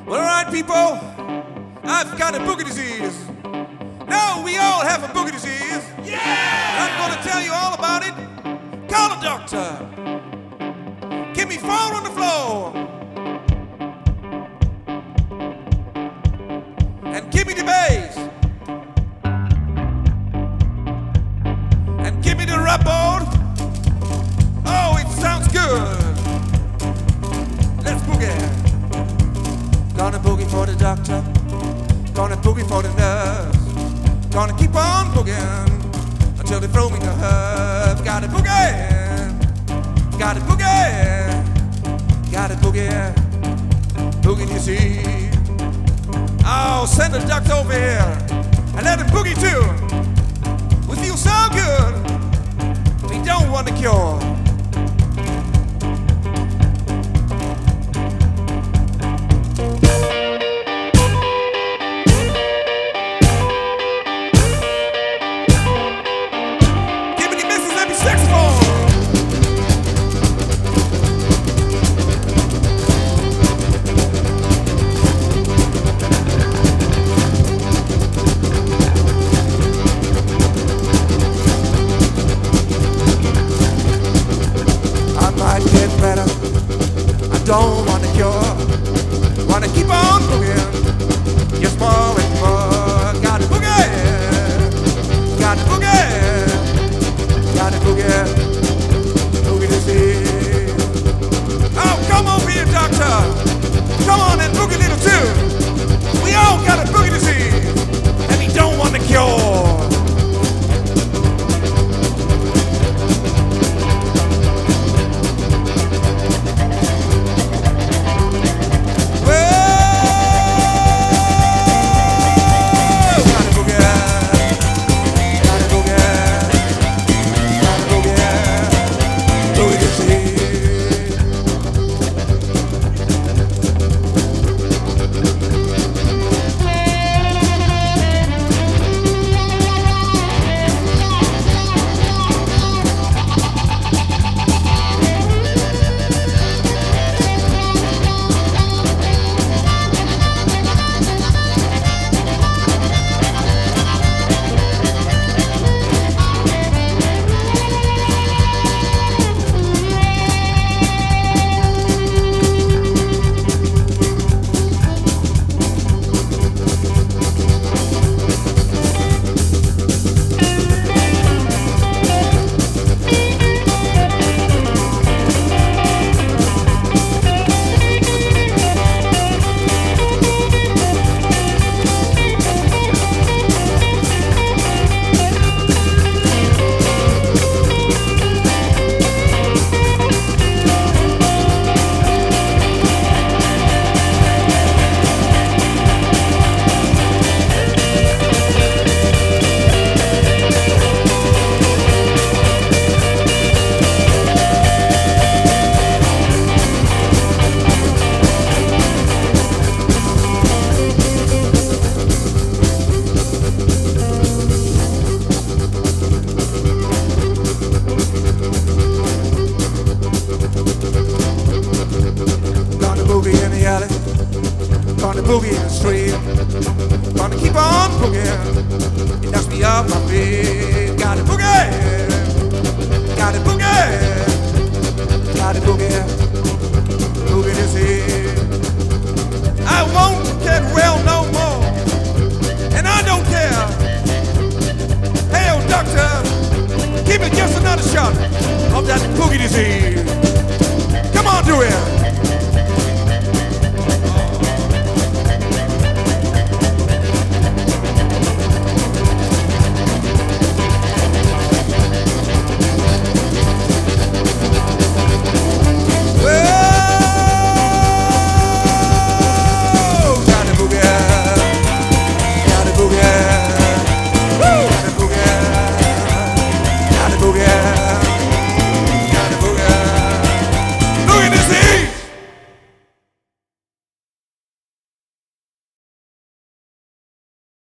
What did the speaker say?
Well, all right, people, I've got a boogie disease. No, we all have a boogie disease. Yeah! I'm going to tell you all about it. Call a doctor. Give me 4 on the floor. And give me the bass. And give me the rap board. Oh, it sounds good. Let's boogie. Gonna boogie for the doctor. Gonna boogie for the nurse. Gonna keep on boogieing until they throw me the herb. Got it boogie. Got it boogie. Got it boogie. Boogie disease. Oh, send the doctor over here and let him boogie too. We feel so good. We don't want a cure. Don't want a cure, wanna keep on boogieing, just more and more. Got a boogie, got a boogie, got a boogie, boogie disease. Oh, come over here, doctor, come on and boogie little too. We all got a boogie disease, and we don't want a cure. Gonna boogie in the street. Gonna keep on boogieing. It knocks me off my feet. Got it boogie. Got it boogie. Got it boogie. Boogie disease. I won't get well no more. And I don't care. Hey, old doctor, give me just another shot of that boogie disease.